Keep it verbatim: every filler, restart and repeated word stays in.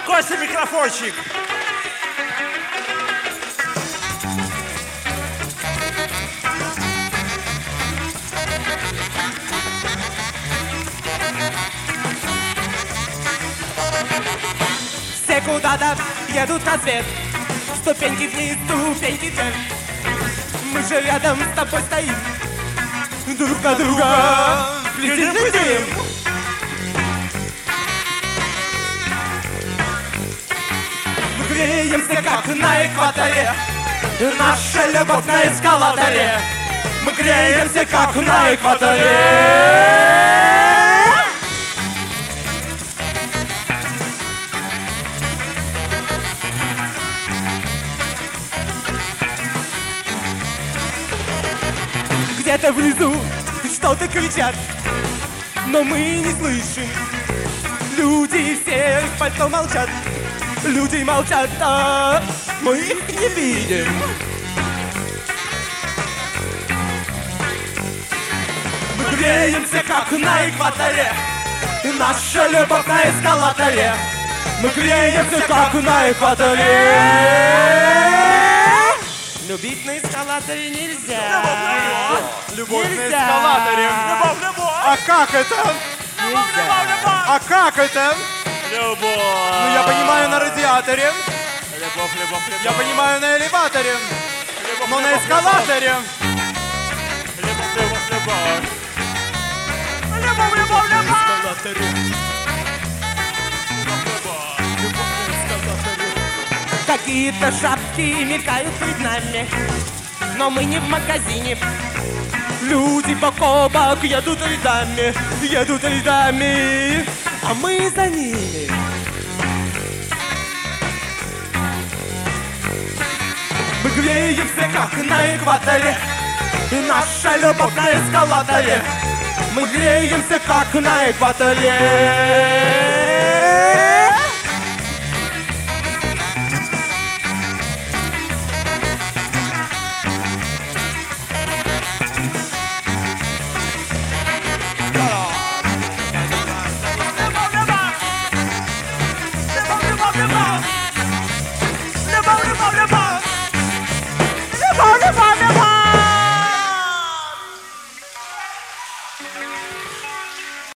Костя, микрофончик. Все куда-то едут на свет, ступеньки вниз, ступеньки вверх. Мы же рядом с тобой стоим, друг на друга глядим, глядим. Мы греемся, как на экваторе, наша любовь на эскалаторе. Мы греемся, как на экваторе. Где-то внизу что-то кричат, но мы не слышим. Люди все в пальто молчат, люди молчат, а мы их не видим. Мы греемся, как на экваторе, наша любовь на эскалаторе. Мы греемся, как на экваторе. Любить на эскалаторе нельзя. Любовь на Нельзя. эскалаторе. Любовь, любовь. А как это? Любовь, любовь, любовь. А как это? Любовь. Ну, я понимаю, на радиаторе. Любовь, любовь, любовь. Я понимаю, на элеваторе. Любовь, Но на любовь, эскалаторе. Любовь, любовь, любовь. Любовь, любовь, любовь. Какие-то шапки мелькают перед нами, но мы не в магазине. Люди бок о бок едут рядами, едут рядами, а мы за ними. Мы греемся, как на экваторе, наша любовь на эскалаторе. Мы греемся, как на экваторе.